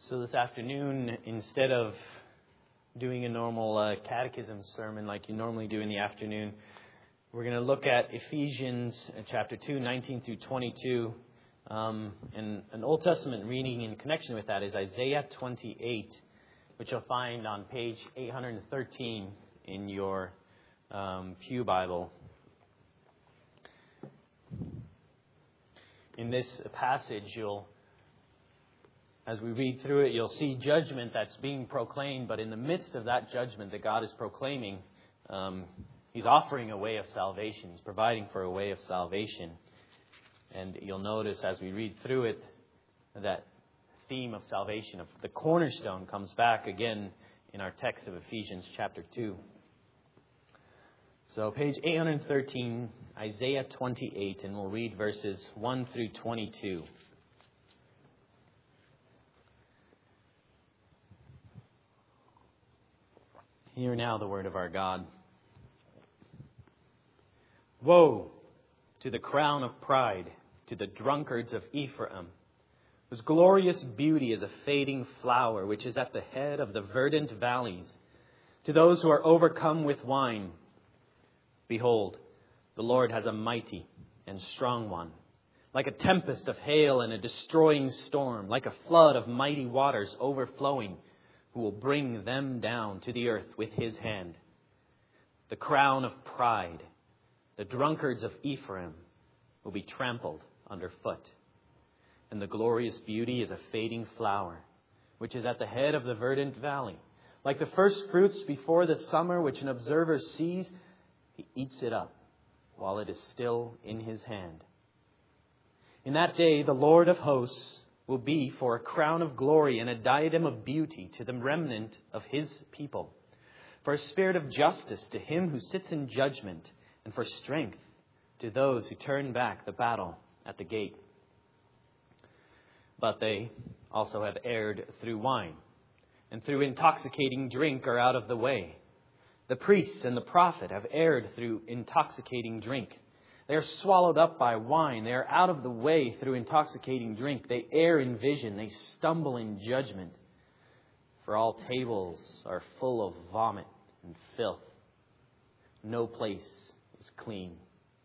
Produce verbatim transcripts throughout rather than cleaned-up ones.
So this afternoon, instead of doing a normal uh, catechism sermon like you normally do in the afternoon, we're going to look at Ephesians uh, chapter two, nineteen through twenty-two. Um, and an Old Testament reading in connection with that is Isaiah twenty-eight, which you'll find on page eight hundred thirteen in your um, Pew Bible. In this passage, you'll As we read through it, you'll see judgment that's being proclaimed, but in the midst of that judgment that God is proclaiming, um, He's offering a way of salvation. He's providing for a way of salvation. And you'll notice as we read through it, that theme of salvation, of the cornerstone, comes back again in our text of Ephesians chapter two. So page eight hundred thirteen, Isaiah twenty-eight, and we'll read verses one through twenty-two. Hear now the word of our God. Woe to the crown of pride, to the drunkards of Ephraim, whose glorious beauty is a fading flower, which is at the head of the verdant valleys, to those who are overcome with wine. Behold, the Lord has a mighty and strong one, like a tempest of hail and a destroying storm, like a flood of mighty waters overflowing, who will bring them down to the earth with his hand. The crown of pride, the drunkards of Ephraim, will be trampled underfoot. And the glorious beauty is a fading flower, which is at the head of the verdant valley. Like the first fruits before the summer, which an observer sees, he eats it up while it is still in his hand. In that day, the Lord of hosts will be for a crown of glory and a diadem of beauty to the remnant of his people, for a spirit of justice to him who sits in judgment, and for strength to those who turn back the battle at the gate. But they also have erred through wine, and through intoxicating drink are out of the way. The priests and the prophet have erred through intoxicating drink. They are swallowed up by wine. They are out of the way through intoxicating drink. They err in vision. They stumble in judgment. For all tables are full of vomit and filth. No place is clean.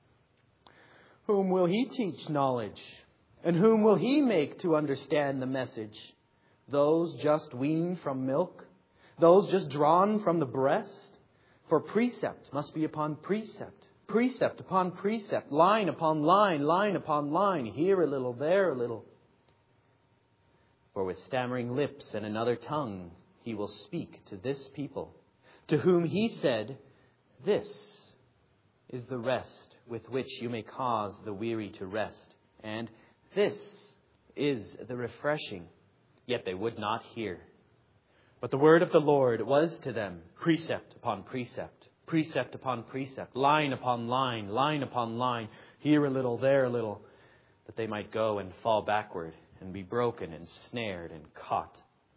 Whom will he teach knowledge? And whom will he make to understand the message? Those just weaned from milk? Those just drawn from the breast? For precept must be upon precept. Precept upon precept, line upon line, line upon line, here a little, there a little. For with stammering lips and another tongue he will speak to this people, to whom he said, this is the rest with which you may cause the weary to rest, and this is the refreshing. Yet they would not hear. But the word of the Lord was to them precept upon precept. Precept upon precept, line upon line, line upon line, here a little, there a little, that they might go and fall backward and be broken and snared and caught.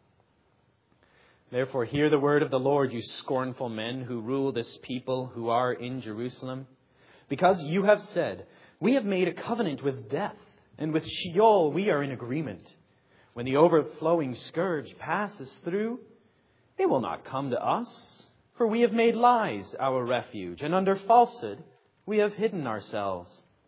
Therefore, hear the word of the Lord, you scornful men who rule this people who are in Jerusalem. Because you have said, we have made a covenant with death, and with Sheol we are in agreement. When the overflowing scourge passes through, it will not come to us. For we have made lies our refuge, and under falsehood we have hidden ourselves.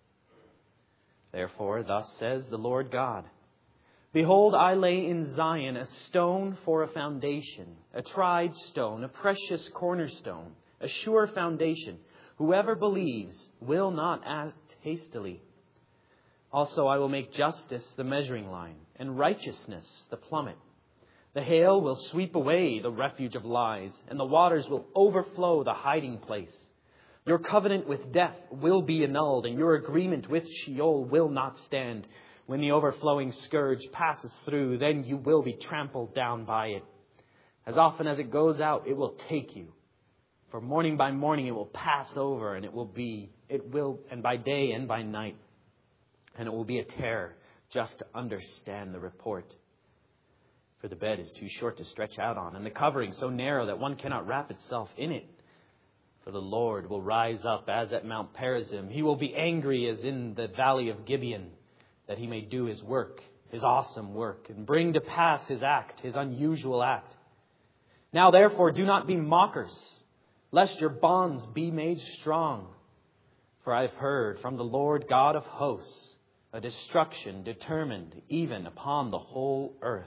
Therefore, thus says the Lord God, behold, I lay in Zion a stone for a foundation, a tried stone, a precious cornerstone, a sure foundation. Whoever believes will not act hastily. Also, I will make justice the measuring line, and righteousness the plummet. The hail will sweep away the refuge of lies, and the waters will overflow the hiding place. Your covenant with death will be annulled, and your agreement with Sheol will not stand. When the overflowing scourge passes through, then you will be trampled down by it. As often as it goes out, it will take you. For morning by morning it will pass over, and it will be, it will, and by day and by night. And it will be a terror just to understand the report. For the bed is too short to stretch out on, and the covering so narrow that one cannot wrap itself in it. For the Lord will rise up as at Mount Perazim. He will be angry as in the valley of Gibeon, that he may do his work. His awesome work and bring to pass His act, His unusual act. Now therefore do not be mockers, lest your bonds be made strong. For I have heard from the Lord God of hosts a destruction determined even upon the whole earth.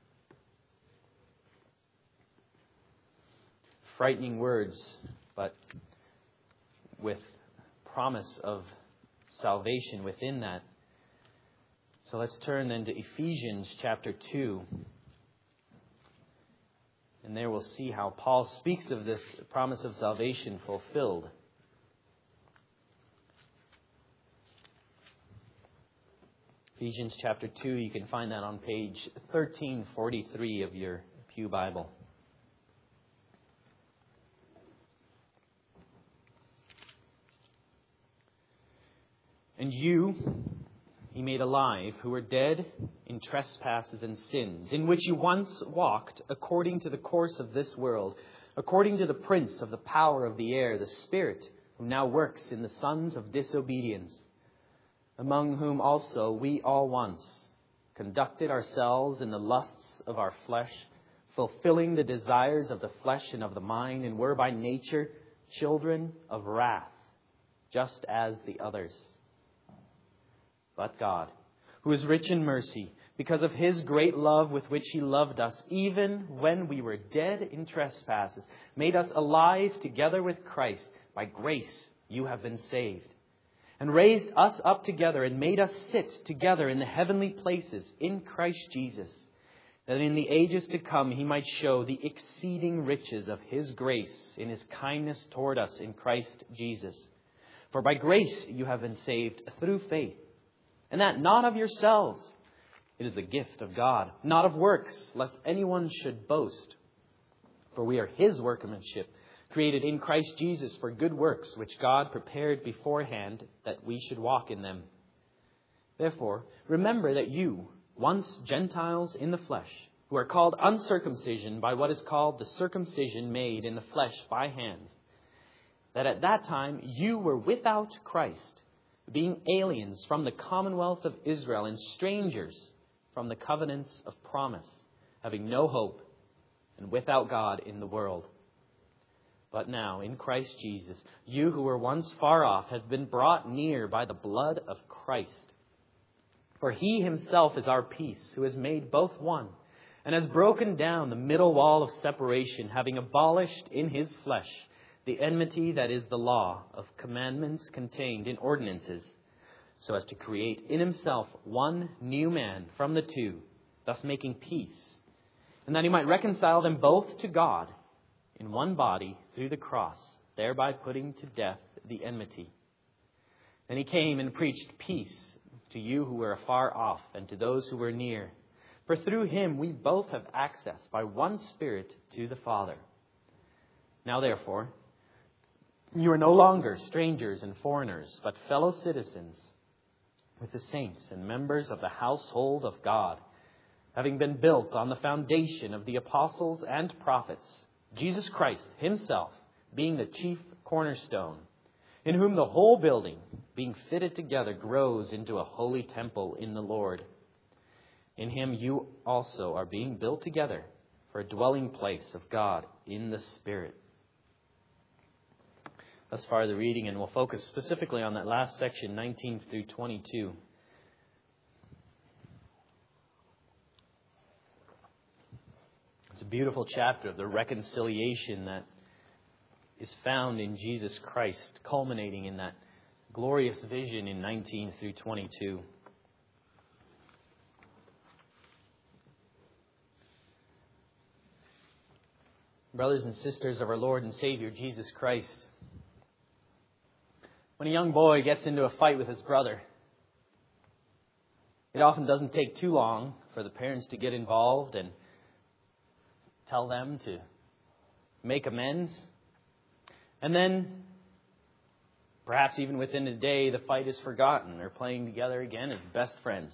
Frightening words, but with promise of salvation within that. So let's turn then to Ephesians chapter two. And there we'll see how Paul speaks of this promise of salvation fulfilled. Ephesians chapter two, you can find that on page thirteen forty-three of your Pew Bible. And you He made alive, who were dead in trespasses and sins, in which you once walked according to the course of this world, according to the prince of the power of the air, the Spirit, who now works in the sons of disobedience, among whom also we all once conducted ourselves in the lusts of our flesh, fulfilling the desires of the flesh and of the mind, and were by nature children of wrath, just as the others. But God, who is rich in mercy, because of His great love with which He loved us, even when we were dead in trespasses, made us alive together with Christ. By grace you have been saved. And raised us up together and made us sit together in the heavenly places in Christ Jesus, that in the ages to come He might show the exceeding riches of His grace in His kindness toward us in Christ Jesus. For by grace you have been saved through faith. And that not of yourselves. It is the gift of God, not of works, lest anyone should boast. For we are His workmanship, created in Christ Jesus for good works, which God prepared beforehand that we should walk in them. Therefore, remember that you, once Gentiles in the flesh, who are called uncircumcision by what is called the circumcision made in the flesh by hands, that at that time you were without Christ, being aliens from the commonwealth of Israel and strangers from the covenants of promise, having no hope and without God in the world. But now, in Christ Jesus, you who were once far off have been brought near by the blood of Christ. For He Himself is our peace, who has made both one, and has broken down the middle wall of separation, having abolished in His flesh the enmity that is the law of commandments contained in ordinances, so as to create in Himself one new man from the two, thus making peace, and that He might reconcile them both to God in one body through the cross, thereby putting to death the enmity. And He came and preached peace to you who were afar off and to those who were near. For through Him we both have access by one Spirit to the Father. Now therefore, you are no longer strangers and foreigners, but fellow citizens with the saints and members of the household of God, having been built on the foundation of the apostles and prophets, Jesus Christ Himself being the chief cornerstone, in whom the whole building, being fitted together, grows into a holy temple in the Lord. In Him you also are being built together for a dwelling place of God in the Spirit. Thus far the reading, and we'll focus specifically on that last section, nineteen through twenty-two. It's a beautiful chapter of the reconciliation that is found in Jesus Christ, culminating in that glorious vision in nineteen through twenty-two. Brothers and sisters of our Lord and Savior Jesus Christ, when a young boy gets into a fight with his brother, it often doesn't take too long for the parents to get involved and tell them to make amends. And then, perhaps even within a day, the fight is forgotten. They're playing together again as best friends.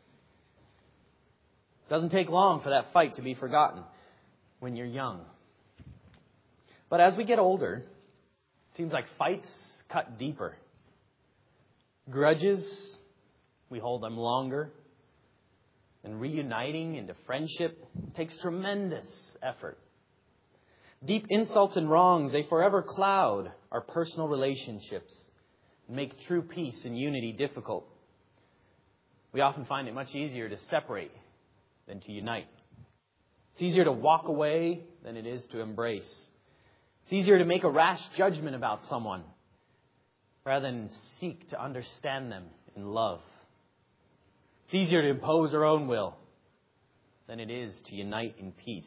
It doesn't take long for that fight to be forgotten when you're young. But as we get older, it seems like fights cut deeper. Grudges, we hold them longer. and reuniting into friendship takes tremendous effort. Deep insults and wrongs, they forever cloud our personal relationships and make true peace and unity difficult. We often find it much easier to separate than to unite. It's easier to walk away than it is to embrace. It's easier to make a rash judgment about someone rather than seek to understand them in love. It's easier to impose our own will than it is to unite in peace.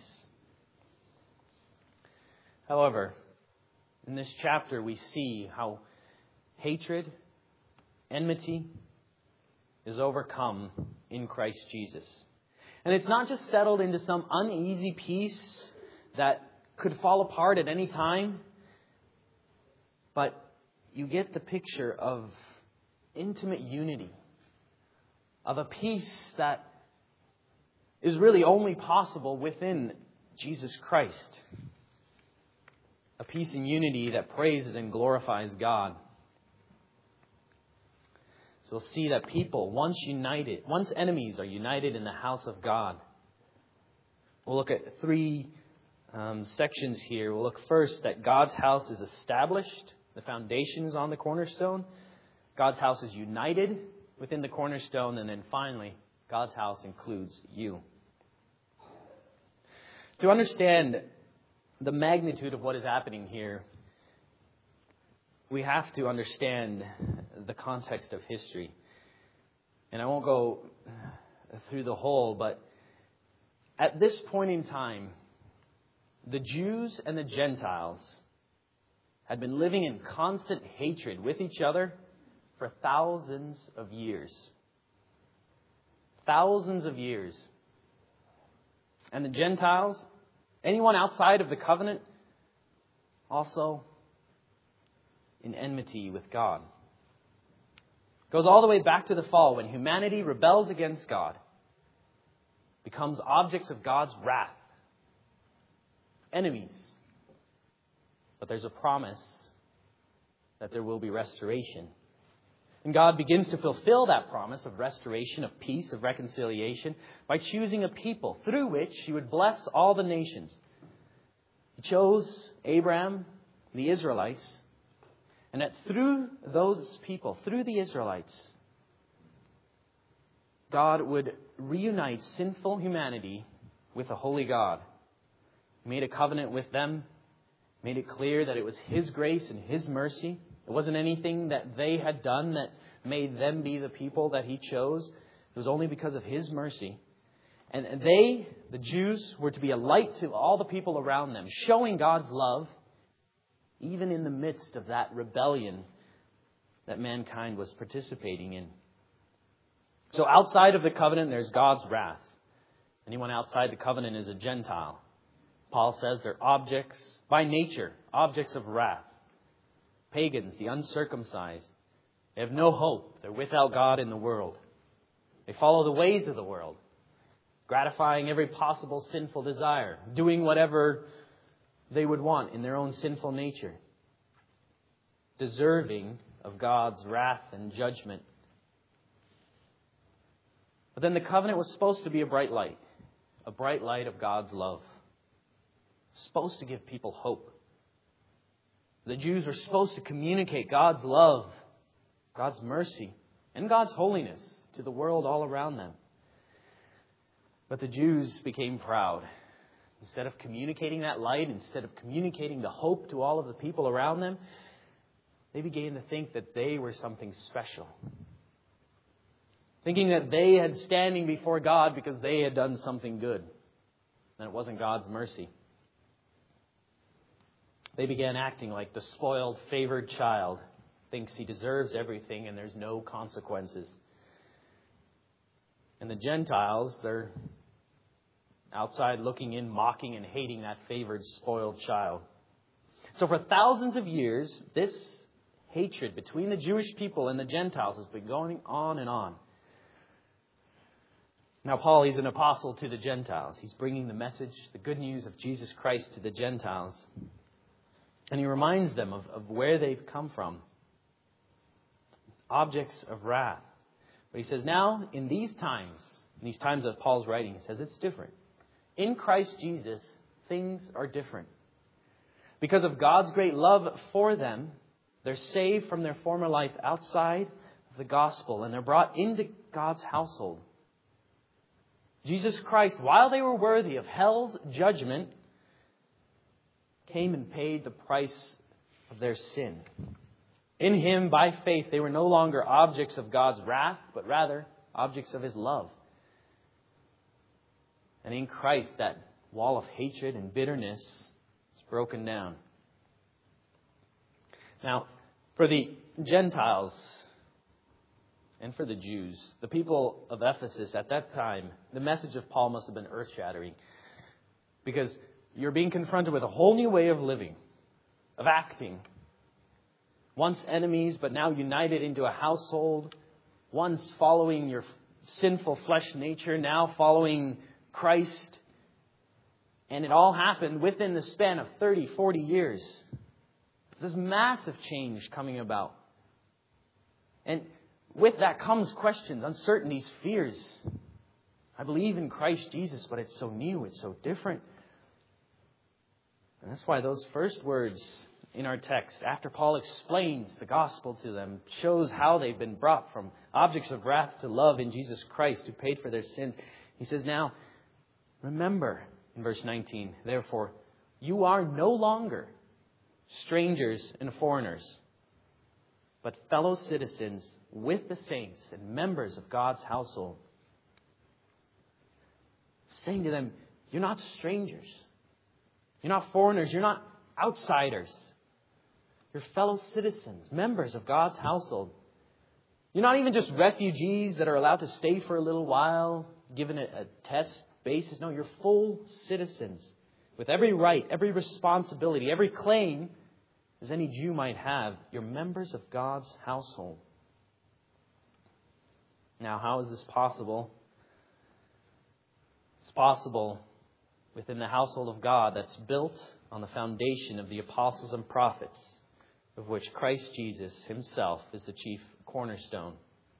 However, in this chapter we see how hatred, enmity is overcome in Christ Jesus. And it's not just settled into some uneasy peace that could fall apart at any time, but you get the picture of intimate unity, of a peace that is really only possible within Jesus Christ. A peace and unity that praises and glorifies God. So we'll see that people, once united, once enemies, are united in the house of God. We'll look at three um, sections here. We'll look first that God's house is established. The foundation is on the cornerstone. God's house is united within the cornerstone. And then finally, God's house includes you. To understand the magnitude of what is happening here, we have to understand the context of history. And I won't go through the whole, but at this point in time, the Jews and the Gentiles had been living in constant hatred with each other for thousands of years. Thousands of years. And the Gentiles, anyone outside of the covenant, also in enmity with God. It goes all the way back to the fall when humanity rebels against God, becomes objects of God's wrath, enemies. But there's a promise that there will be restoration. And God begins to fulfill that promise of restoration, of peace, of reconciliation, by choosing a people through which He would bless all the nations. He chose Abraham, the Israelites, and that through those people, through the Israelites, God would reunite sinful humanity with a holy God. He made a covenant with them, made it clear that it was His grace and His mercy. It wasn't anything that they had done that made them be the people that He chose. It was only because of His mercy. And they, the Jews, were to be a light to all the people around them, showing God's love even in the midst of that rebellion that mankind was participating in. So outside of the covenant, there's God's wrath. Anyone outside the covenant is a Gentile. Paul says they're objects, by nature, objects of wrath. Pagans, the uncircumcised. They have no hope. They're without God in the world. They follow the ways of the world, gratifying every possible sinful desire, doing whatever they would want in their own sinful nature, deserving of God's wrath and judgment. But then the covenant was supposed to be a bright light, a bright light of God's love. It's supposed to give people hope. The Jews were supposed to communicate God's love, God's mercy, and God's holiness to the world all around them. But the Jews became proud. Instead of communicating that light, instead of communicating the hope to all of the people around them, they began to think that they were something special. Thinking that they had standing before God because they had done something good. And it wasn't God's mercy. They began acting like the spoiled, favored child. Thinks he deserves everything and there's no consequences. And the Gentiles, they're outside looking in, mocking and hating that favored, spoiled child. So for thousands of years, this hatred between the Jewish people and the Gentiles has been going on and on. Now Paul, he's an apostle to the Gentiles. He's bringing the message, the good news of Jesus Christ to the Gentiles. And he reminds them of, of where they've come from. Objects of wrath. But he says, now, in these times, In these times of Paul's writing, he says it's different. In Christ Jesus, things are different. Because of God's great love for them, they're saved from their former life outside of the gospel, and they're brought into God's household. Jesus Christ, while they were worthy of hell's judgment, came and paid the price of their sin. In Him, by faith, they were no longer objects of God's wrath, but rather objects of His love. And in Christ, that wall of hatred and bitterness is broken down. Now, for the Gentiles and for the Jews, the people of Ephesus at that time, the message of Paul must have been earth-shattering. Because you're being confronted with a whole new way of living, of acting. Once enemies, but now united into a household. Once following your sinful flesh nature, now following Christ. And it all happened within the span of thirty, forty years. There's massive change coming about. And with that comes questions, uncertainties, fears. I believe in Christ Jesus, but it's so new, it's so different. And that's why those first words in our text, after Paul explains the gospel to them, shows how they've been brought from objects of wrath to love in Jesus Christ who paid for their sins. He says, now, remember, in verse nineteen, therefore, you are no longer strangers and foreigners, but fellow citizens with the saints and members of God's household. Saying to them, you're not strangers. You're not foreigners. You're not outsiders. You're fellow citizens, members of God's household. You're not even just refugees that are allowed to stay for a little while, given a, a test basis. No, you're full citizens with every right, every responsibility, every claim, as any Jew might have. You're members of God's household. Now, how is this possible? It's possible within the household of God that's built on the foundation of the apostles and prophets, of which Christ Jesus Himself is the chief cornerstone.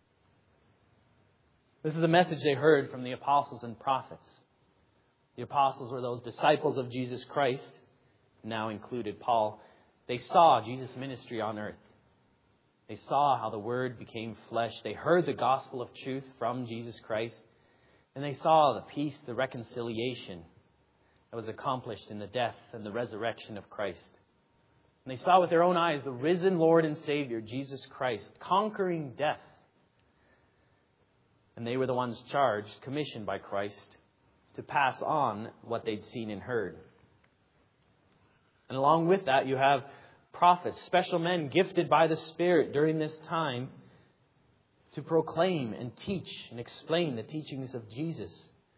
This is the message they heard from the apostles and prophets. The apostles were those disciples of Jesus Christ, now included Paul. They saw Jesus' ministry on earth. They saw how the Word became flesh. They heard the gospel of truth from Jesus Christ. And they saw the peace, the reconciliation that was accomplished in the death and the resurrection of Christ. And they saw with their own eyes the risen Lord and Savior, Jesus Christ, conquering death. And they were the ones charged, commissioned by Christ, to pass on what they'd seen and heard. And along with that, you have prophets, special men gifted by the Spirit during this time to proclaim and teach and explain the teachings of Jesus.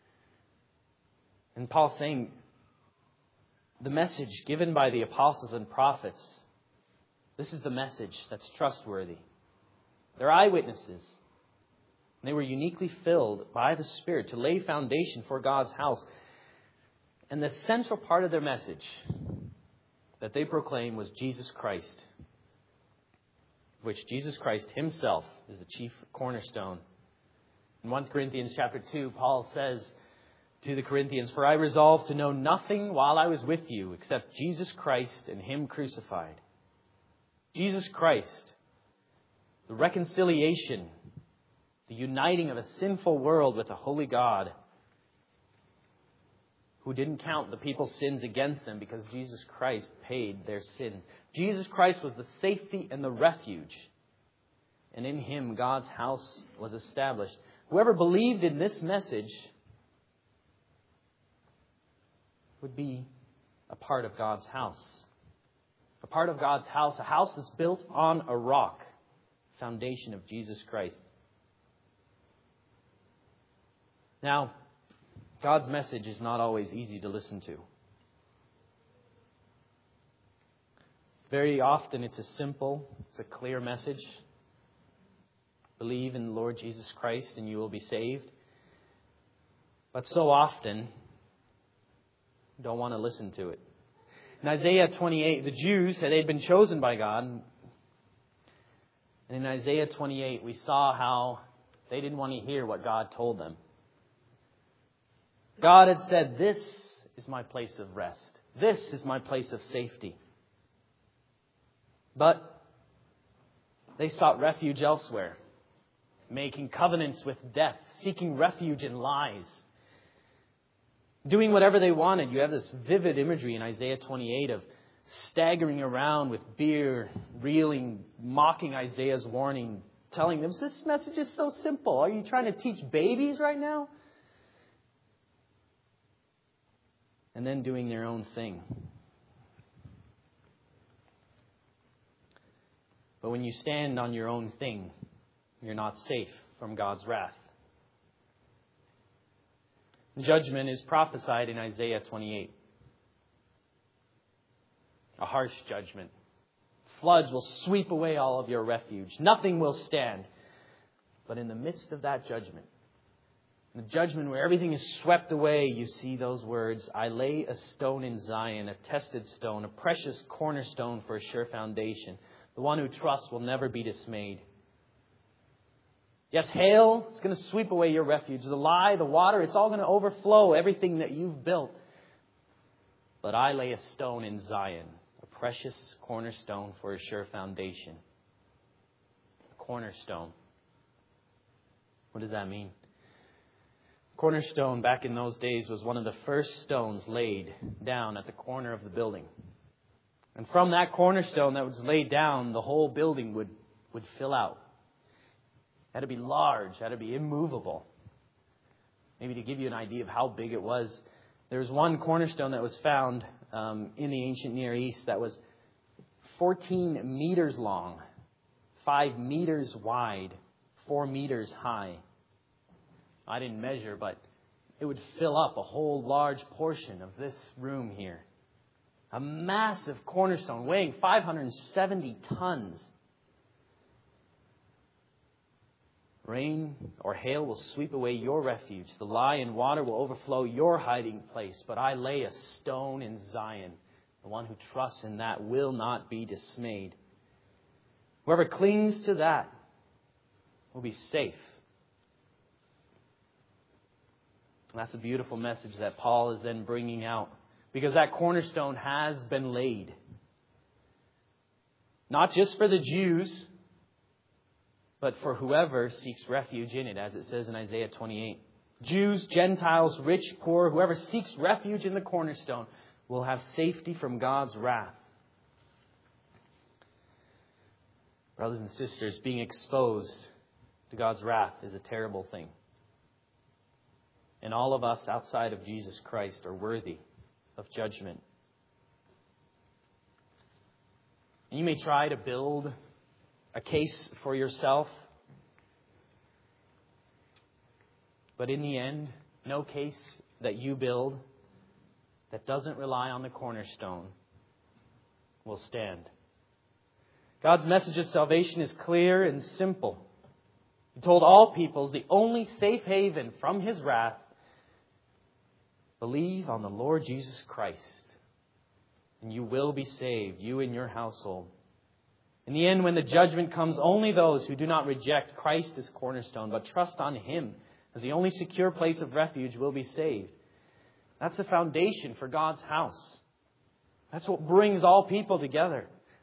And Paul's saying, the message given by the apostles and prophets, this is the message that's trustworthy. They're eyewitnesses. And they were uniquely filled by the Spirit to lay foundation for God's house. And the central part of their message that they proclaimed was Jesus Christ, which Jesus Christ Himself is the chief cornerstone. In First Corinthians chapter two, Paul says to the Corinthians, for I resolved to know nothing while I was with you except Jesus Christ and Him crucified. Jesus Christ, the reconciliation, the uniting of a sinful world with a holy God who didn't count the people's sins against them because Jesus Christ paid their sins. Jesus Christ was the safety and the refuge. And in Him, God's house was established. Whoever believed in this message would be a part of God's house. A part of God's house, a house that's built on a rock, foundation of Jesus Christ. Now, God's message is not always easy to listen to. Very often it's a simple, it's a clear message. Believe in the Lord Jesus Christ and you will be saved. But so often, don't want to listen to it. In Isaiah twenty-eight, the Jews, they'd been chosen by God. And in Isaiah twenty-eight, we saw how they didn't want to hear what God told them. God had said, this is my place of rest. This is my place of safety. But they sought refuge elsewhere, making covenants with death, seeking refuge in lies, doing whatever they wanted. You have this vivid imagery in Isaiah twenty-eight of staggering around with beer, reeling, mocking Isaiah's warning, telling them, this message is so simple. Are you trying to teach babies right now? And then doing their own thing. But when you stand on your own thing, you're not safe from God's wrath. Judgment is prophesied in Isaiah twenty-eight. A harsh judgment. Floods will sweep away all of your refuge. Nothing will stand. But in the midst of that judgment, the judgment where everything is swept away, you see those words, I lay a stone in Zion, a tested stone, a precious cornerstone for a sure foundation. The one who trusts will never be dismayed. Yes, hail is going to sweep away your refuge. The lie, the water, it's all going to overflow everything that you've built. But I lay a stone in Zion, a precious cornerstone for a sure foundation. Cornerstone. What does that mean? Cornerstone back in those days was one of the first stones laid down at the corner of the building. And from that cornerstone that was laid down, the whole building would, would fill out. It had to be large, it had to be immovable. Maybe to give you an idea of how big it was, there was one cornerstone that was found um, in the ancient Near East that was fourteen meters long, five meters wide, four meters high. I didn't measure, but it would fill up a whole large portion of this room here. A massive cornerstone weighing five hundred seventy tons. Rain or hail will sweep away your refuge. The lie and water will overflow your hiding place. But I lay a stone in Zion. The one who trusts in that will not be dismayed. Whoever clings to that will be safe. And that's a beautiful message that Paul is then bringing out. Because that cornerstone has been laid. Not just for the Jews, but for whoever seeks refuge in it, as it says in Isaiah twenty-eight. Jews, Gentiles, rich, poor, whoever seeks refuge in the cornerstone will have safety from God's wrath. Brothers and sisters, being exposed to God's wrath is a terrible thing. And all of us outside of Jesus Christ are worthy of judgment. You may try to build a case for yourself, but in the end, no case that you build that doesn't rely on the cornerstone will stand. God's message of salvation is clear and simple. He told all peoples the only safe haven from His wrath: believe on the Lord Jesus Christ, and you will be saved, you and your household. In the end, when the judgment comes, only those who do not reject Christ as cornerstone, but trust on Him as the only secure place of refuge, will be saved. That's the foundation for God's house. That's what brings all people together.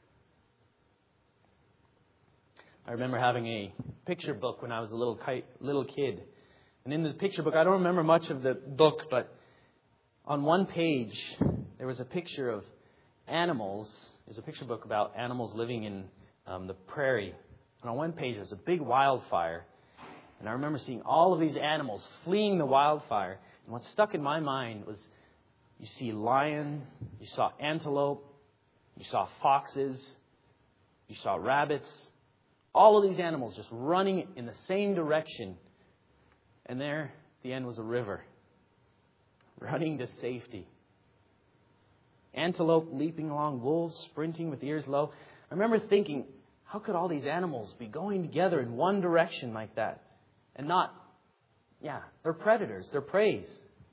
I remember having a picture book when I was a little little kid. And in the picture book, I don't remember much of the book, but on one page, there was a picture of animals. There's a picture book about animals living in um, the prairie. And on one page, there was a big wildfire. And I remember seeing all of these animals fleeing the wildfire. And what stuck in my mind was, you see lion, you saw antelope, you saw foxes, you saw rabbits. All of these animals just running in the same direction. And there, at the end, was a river, running to safety. Antelope leaping along, wolves sprinting with ears low. I remember thinking, how could all these animals be going together in one direction like that? And not, yeah, they're predators, they're preys.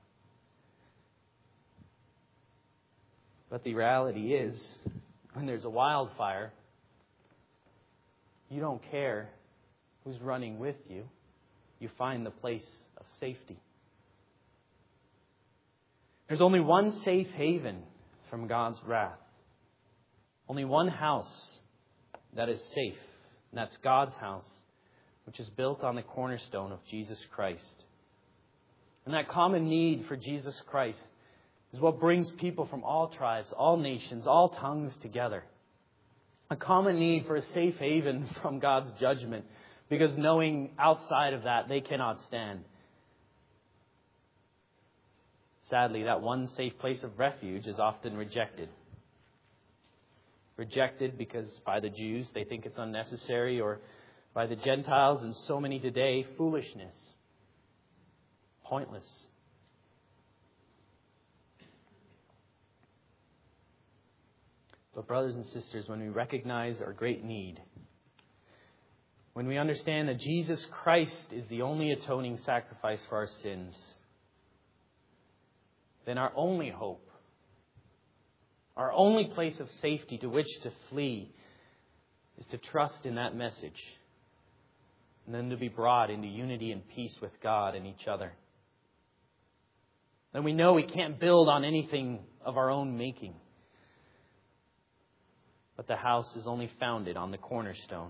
But the reality is, when there's a wildfire, you don't care who's running with you. You find the place of safety. There's only one safe haven from God's wrath. Only one house that is safe, and that's God's house, which is built on the cornerstone of Jesus Christ. And that common need for Jesus Christ is what brings people from all tribes, all nations, all tongues together. A common need for a safe haven from God's judgment, because knowing outside of that, they cannot stand. Sadly, that one safe place of refuge is often rejected. Rejected because by the Jews, they think it's unnecessary, or by the Gentiles, and so many today, foolishness. Pointless. But brothers and sisters, when we recognize our great need, when we understand that Jesus Christ is the only atoning sacrifice for our sins, then our only hope, our only place of safety to which to flee, is to trust in that message, and then to be brought into unity and peace with God and each other. Then we know we can't build on anything of our own making, but the house is only founded on the cornerstone.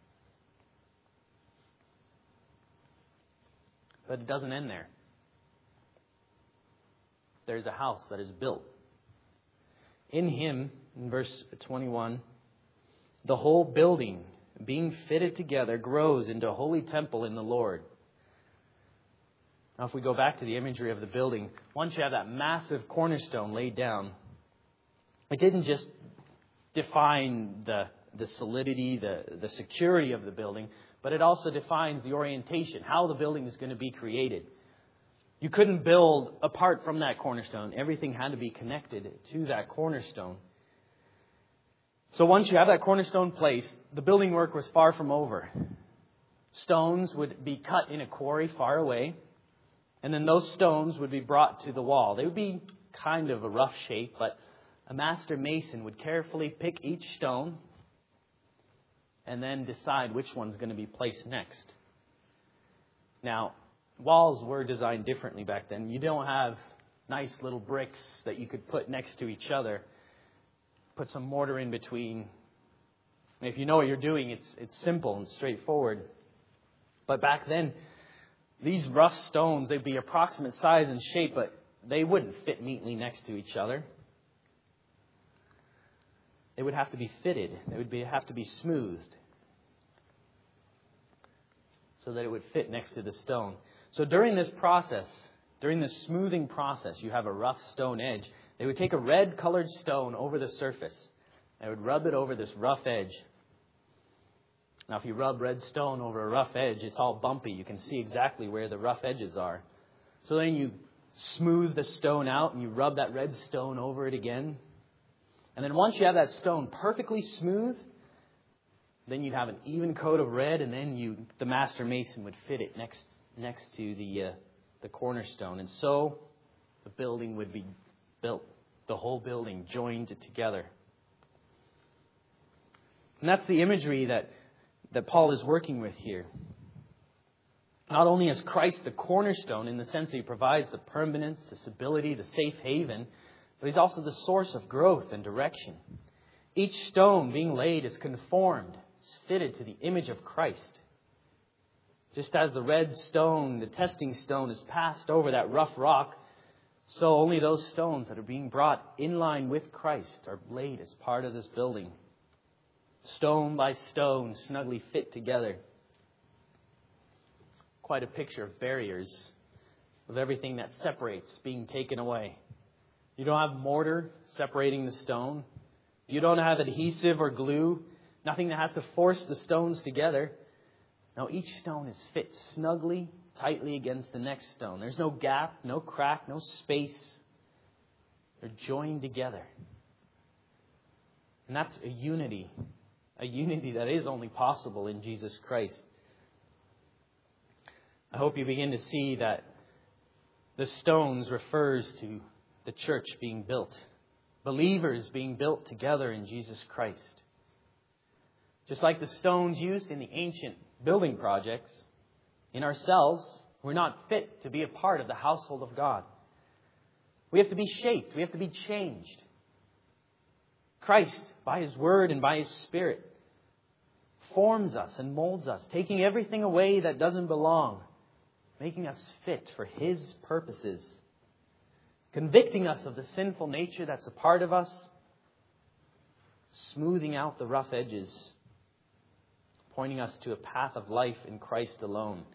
But it doesn't end there. There's a house that is built. In Him, in verse twenty-one, the whole building, being fitted together, grows into a holy temple in the Lord. Now, if we go back to the imagery of the building, once you have that massive cornerstone laid down, it didn't just define the, the solidity, the, the security of the building, but it also defines the orientation, how the building is going to be created. You couldn't build apart from that cornerstone. Everything had to be connected to that cornerstone. So once you have that cornerstone placed, the building work was far from over. Stones would be cut in a quarry far away, and then those stones would be brought to the wall. They would be kind of a rough shape, but a master mason would carefully pick each stone and then decide which one's going to be placed next. Now, walls were designed differently back then. You don't have nice little bricks that you could put next to each other. Put some mortar in between. And if you know what you're doing, it's it's simple and straightforward. But back then, these rough stones, they'd be approximate size and shape, but they wouldn't fit neatly next to each other. They would have to be fitted. They would be, have to be smoothed so that it would fit next to the stone. So during this process, during this smoothing process, you have a rough stone edge. They would take a red colored stone over the surface. They would rub it over this rough edge. Now, if you rub red stone over a rough edge, it's all bumpy. You can see exactly where the rough edges are. So then you smooth the stone out and you rub that red stone over it again. And then once you have that stone perfectly smooth, then you'd have an even coat of red, and then you, the master mason would fit it next next to the uh, the cornerstone. And so the building would be built. The whole building joined together. And that's the imagery that, that Paul is working with here. Not only is Christ the cornerstone in the sense that He provides the permanence, the stability, the safe haven, but He's also the source of growth and direction. Each stone being laid is conformed, is fitted to the image of Christ. Just as the red stone, the testing stone, is passed over that rough rock, so only those stones that are being brought in line with Christ are laid as part of this building. Stone by stone, snugly fit together. It's quite a picture of barriers, of everything that separates being taken away. You don't have mortar separating the stone. You don't have adhesive or glue. Nothing that has to force the stones together. No, each stone is fit snugly, tightly against the next stone. There's no gap, no crack, no space. They're joined together. And that's a unity. A unity that is only possible in Jesus Christ. I hope you begin to see that the stones refers to the church being built. Believers being built together in Jesus Christ. Just like the stones used in the ancient building projects, in ourselves, we're not fit to be a part of the household of God. We have to be shaped. We have to be changed. Christ, by His Word and by His Spirit, forms us and molds us, taking everything away that doesn't belong, making us fit for His purposes, convicting us of the sinful nature that's a part of us, smoothing out the rough edges, pointing us to a path of life in Christ alone.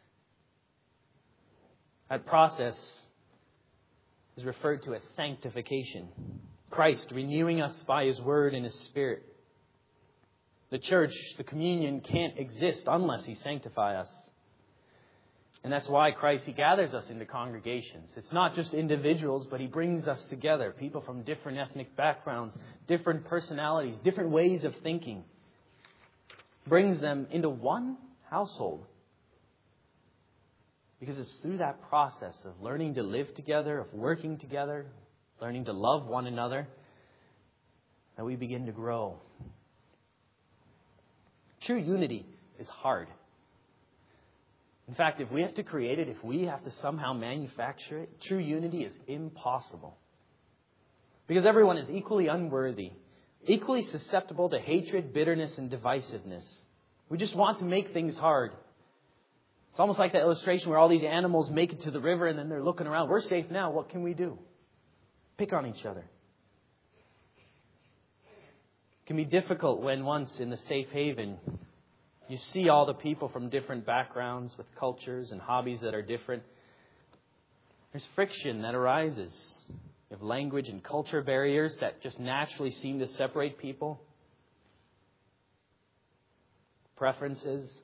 That process is referred to as sanctification. Christ renewing us by His Word and His Spirit. The church, the communion, can't exist unless He sanctifies us. And that's why Christ, He gathers us into congregations. It's not just individuals, but He brings us together. People from different ethnic backgrounds, different personalities, different ways of thinking. Brings them into one household. Because it's through that process of learning to live together, of working together, learning to love one another, that we begin to grow. True unity is hard. In fact, if we have to create it, if we have to somehow manufacture it, true unity is impossible. Because everyone is equally unworthy, equally susceptible to hatred, bitterness, and divisiveness. We just want to make things hard. It's almost like that illustration where all these animals make it to the river and then they're looking around. We're safe now. What can we do? Pick on each other. It can be difficult when once in the safe haven, you see all the people from different backgrounds with cultures and hobbies that are different. There's friction that arises. You have language and culture barriers that just naturally seem to separate people. Preferences.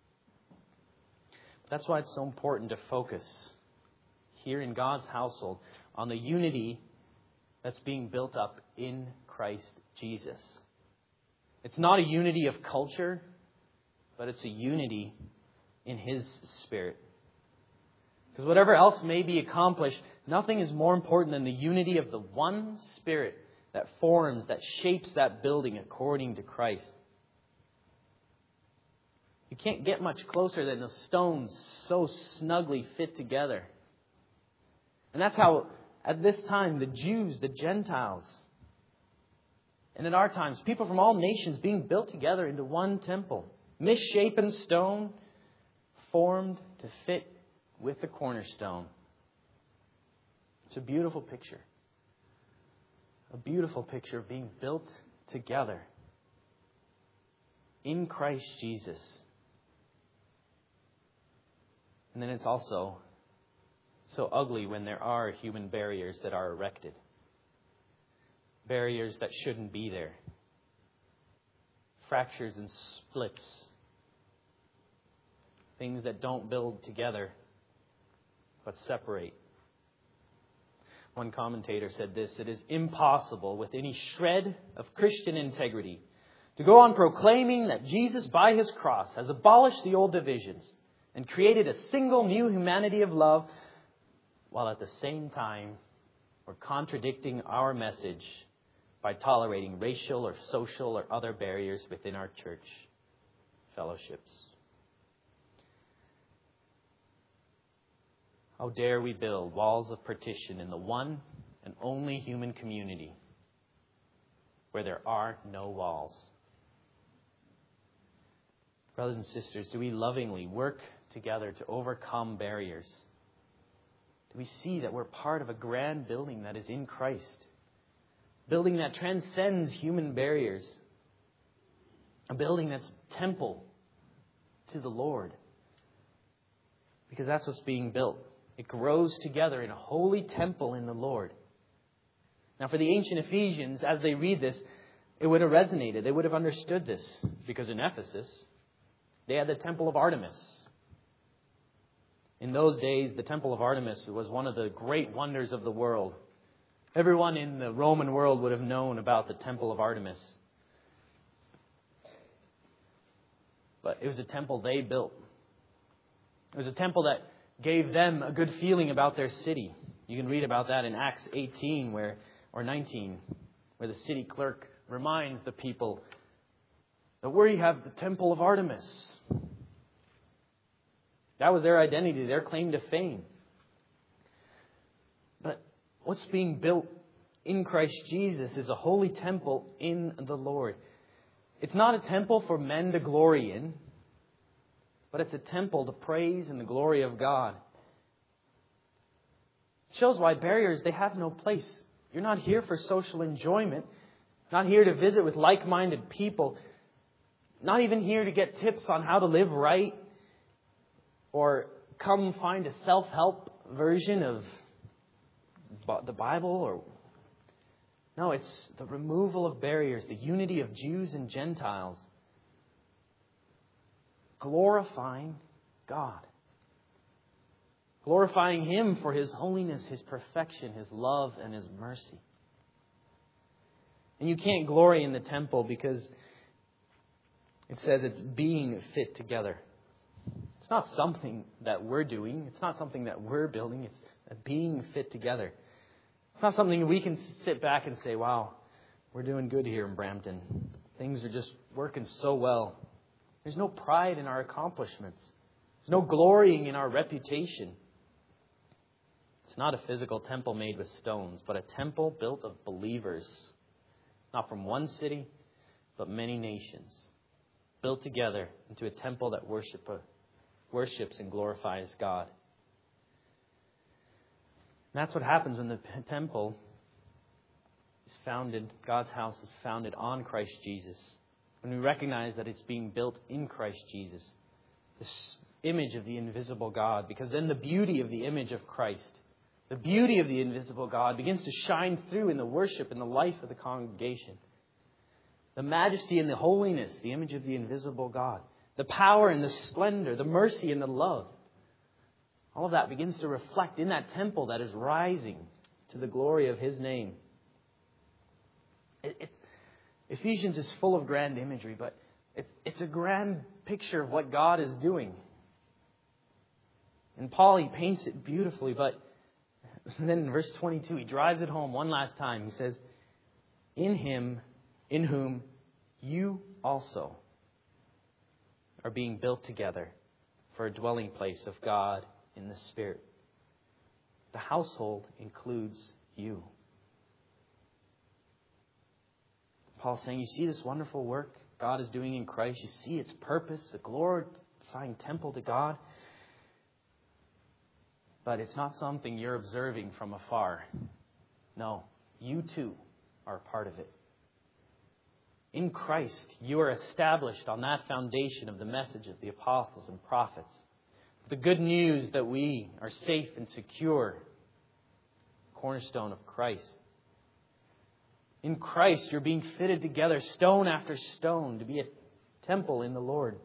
That's why it's so important to focus here in God's household on the unity that's being built up in Christ Jesus. It's not a unity of culture, but it's a unity in His Spirit. Because whatever else may be accomplished, nothing is more important than the unity of the one Spirit that forms, that shapes that building according to Christ. You can't get much closer than the stones so snugly fit together. And that's how, at this time, the Jews, the Gentiles, and in our times, people from all nations being built together into one temple. Misshapen stone, formed to fit with the cornerstone. It's a beautiful picture. A beautiful picture of being built together in Christ Jesus. And then it's also so ugly when there are human barriers that are erected. Barriers that shouldn't be there. Fractures and splits. Things that don't build together, but separate. One commentator said this: it is impossible with any shred of Christian integrity to go on proclaiming that Jesus by His cross has abolished the old divisions and created a single new humanity of love, while at the same time we're contradicting our message by tolerating racial or social or other barriers within our church fellowships. How dare we build walls of partition in the one and only human community where there are no walls? Brothers and sisters, do we lovingly work together to overcome barriers? Do we see that we're part of a grand building that is in Christ? Building that transcends human barriers. A building that's temple to the Lord. Because that's what's being built. It grows together in a holy temple in the Lord. Now for the ancient Ephesians, as they read this, it would have resonated. They would have understood this. Because in Ephesus, they had the temple of Artemis. In those days, the temple of Artemis was one of the great wonders of the world. Everyone in the Roman world would have known about the temple of Artemis. But it was a temple they built. It was a temple that gave them a good feeling about their city. You can read about that in Acts eighteen where, or nineteen, where the city clerk reminds the people that we have the temple of Artemis. That was their identity, their claim to fame. But what's being built in Christ Jesus is a holy temple in the Lord. It's not a temple for men to glory in, but it's a temple to praise and the glory of God. It shows why barriers, they have no place. You're not here for social enjoyment, not here to visit with like-minded people, not even here to get tips on how to live right, or come find a self-help version of the Bible. Or No, it's the removal of barriers, the unity of Jews and Gentiles, glorifying God. Glorifying Him for His holiness, His perfection, His love, and His mercy. And you can't glory in the temple because it says it's being fit together. It's not something that we're doing. It's not something that we're building. It's a being fit together. It's not something we can sit back and say, wow, we're doing good here in Brampton. Things are just working so well. There's no pride in our accomplishments. There's no glorying in our reputation. It's not a physical temple made with stones, but a temple built of believers. Not from one city, but many nations. Built together into a temple that worship, worships and glorifies God. And that's what happens when the temple is founded, God's house is founded on Christ Jesus. When we recognize that it's being built in Christ Jesus. This image of the invisible God. Because then the beauty of the image of Christ, the beauty of the invisible God begins to shine through in the worship and the life of the congregation. The majesty and the holiness, the image of the invisible God. The power and the splendor, the mercy and the love. All of that begins to reflect in that temple that is rising to the glory of His name. It, it, Ephesians is full of grand imagery, but it, it's a grand picture of what God is doing. And Paul, he paints it beautifully, but then in verse twenty-two, he drives it home one last time. He says, in Him, in whom you also are being built together for a dwelling place of God in the Spirit. The household includes you. Paul's saying, you see this wonderful work God is doing in Christ. You see its purpose, the glorifying temple to God. But it's not something you're observing from afar. No, you too are a part of it. In Christ, you are established on that foundation of the message of the apostles and prophets. The good news that we are safe and secure. Cornerstone of Christ. In Christ, you're being fitted together stone after stone to be a temple in the Lord.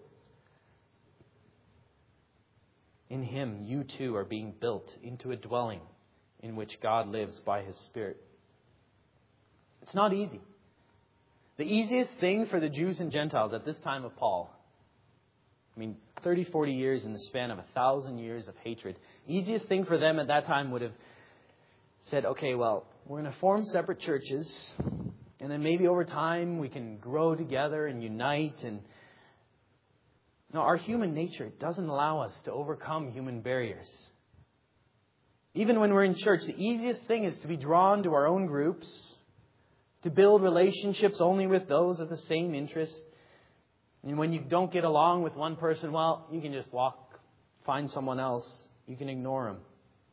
In Him, you too are being built into a dwelling in which God lives by His Spirit. It's not easy. The easiest thing for the Jews and Gentiles at this time of Paul, I mean, thirty, forty years in the span of a thousand years of hatred. Easiest thing for them at that time would have said, okay, well, we're going to form separate churches. And then maybe over time we can grow together and unite. And no, our human nature doesn't allow us to overcome human barriers. Even when we're in church, the easiest thing is to be drawn to our own groups, to build relationships only with those of the same interest. And when you don't get along with one person, well, you can just walk, find someone else. You can ignore them.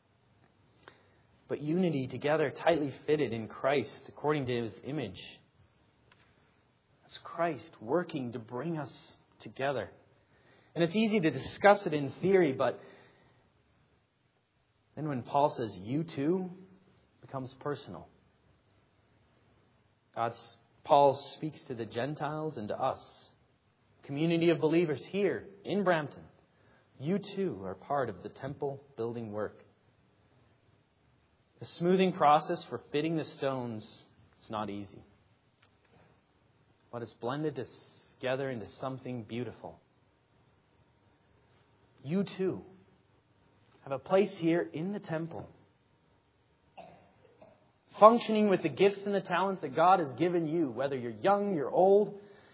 But unity together, tightly fitted in Christ, according to His image. It's Christ working to bring us together. And it's easy to discuss it in theory, but then when Paul says, you too, it becomes personal. God's, Paul speaks to the Gentiles and to us. Community of believers here in Brampton. You too are part of the temple building work. The smoothing process for fitting the stones is not easy. But it's blended together into something beautiful. You too have a place here in the temple. Functioning with the gifts and the talents that God has given you, whether you're young, you're old.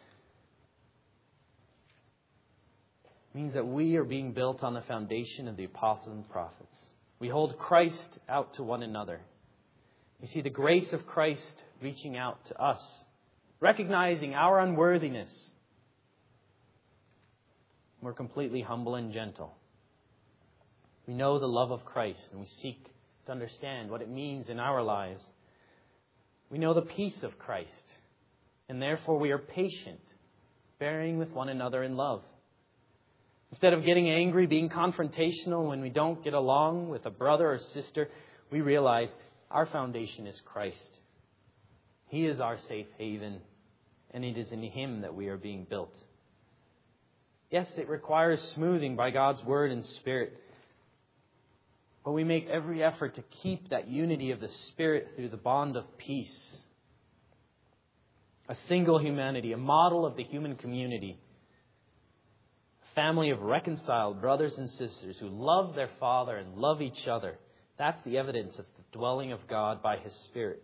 Means that we are being built on the foundation of the apostles and prophets. We hold Christ out to one another. We see the grace of Christ reaching out to us, recognizing our unworthiness. We're completely humble and gentle. We know the love of Christ, and we seek to understand what it means in our lives. We know the peace of Christ, and therefore we are patient, bearing with one another in love. Instead of getting angry, being confrontational when we don't get along with a brother or sister, we realize our foundation is Christ. He is our safe haven, and it is in Him that we are being built. Yes, it requires smoothing by God's Word and Spirit, but we make every effort to keep that unity of the Spirit through the bond of peace. A single humanity, a model of the human community. A family of reconciled brothers and sisters who love their Father and love each other. That's the evidence of the dwelling of God by His Spirit.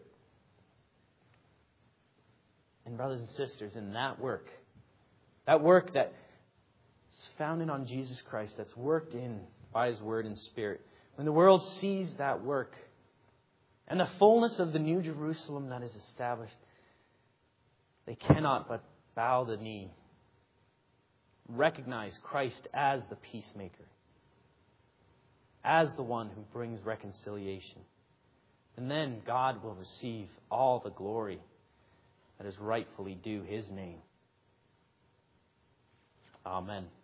And brothers and sisters, in that work, that work that is founded on Jesus Christ, that's worked in by His Word and Spirit, when the world sees that work and the fullness of the New Jerusalem that is established, they cannot but bow the knee, recognize Christ as the peacemaker, as the one who brings reconciliation. And then God will receive all the glory that is rightfully due His name. Amen.